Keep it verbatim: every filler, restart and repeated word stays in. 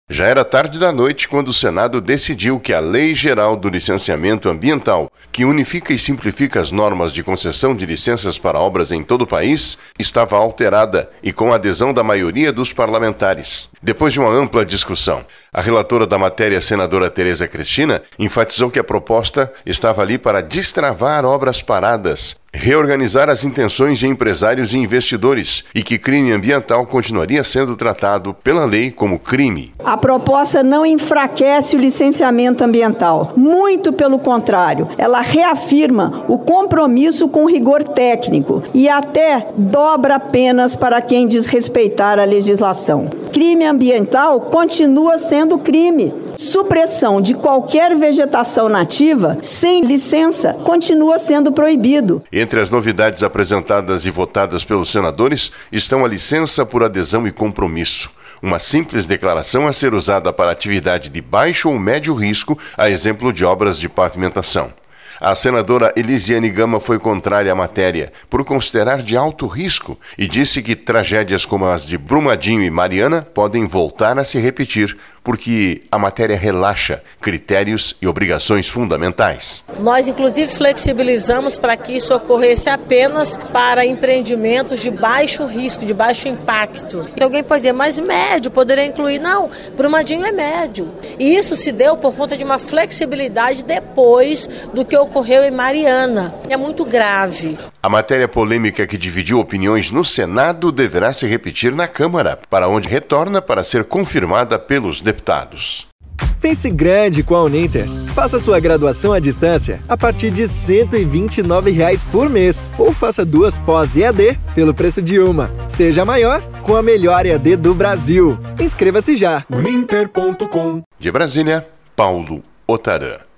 Já era tarde da noite quando o Senado decidiu que a Lei Geral do Licenciamento Ambiental, que unifica e simplifica as normas de concessão de licenças para obras em todo o país, estava alterada e com a adesão da maioria dos parlamentares. Depois de uma ampla discussão, a relatora da matéria, senadora Tereza Cristina, enfatizou que a proposta estava ali para destravar obras paradas, reorganizar as intenções de empresários e investidores e que crime ambiental continuaria sendo tratado pela lei como crime. A proposta não enfraquece o licenciamento ambiental. Muito pelo contrário, ela reafirma o compromisso com rigor técnico e até dobra penas para quem desrespeitar a legislação. Crime ambiental continua sendo crime. Supressão de qualquer vegetação nativa sem licença continua sendo proibido. Entre as novidades apresentadas e votadas pelos senadores estão a licença por adesão e compromisso. Uma simples declaração a ser usada para atividade de baixo ou médio risco, a exemplo de obras de pavimentação. A senadora Elisiane Gama foi contrária à matéria, por considerar de alto risco, e disse que tragédias como as de Brumadinho e Mariana podem voltar a se repetir, porque a matéria relaxa critérios e obrigações fundamentais. Nós, inclusive, flexibilizamos para que isso ocorresse apenas para empreendimentos de baixo risco, de baixo impacto. E alguém pode dizer, mas médio, poderia incluir? Não, Brumadinho é médio. E isso se deu por conta de uma flexibilidade depois do que ocorreu em Mariana. É muito grave. A matéria polêmica que dividiu opiniões no Senado deverá se repetir na Câmara, para onde retorna para ser confirmada pelos deputados. Pense grande com a Uninter. Faça sua graduação à distância a partir de cento e vinte e nove reais por mês. Ou faça duas pós E A D pelo preço de uma. Seja maior com a melhor E A D do Brasil. Inscreva-se já. uninter ponto com. De Brasília, Paulo Otarã.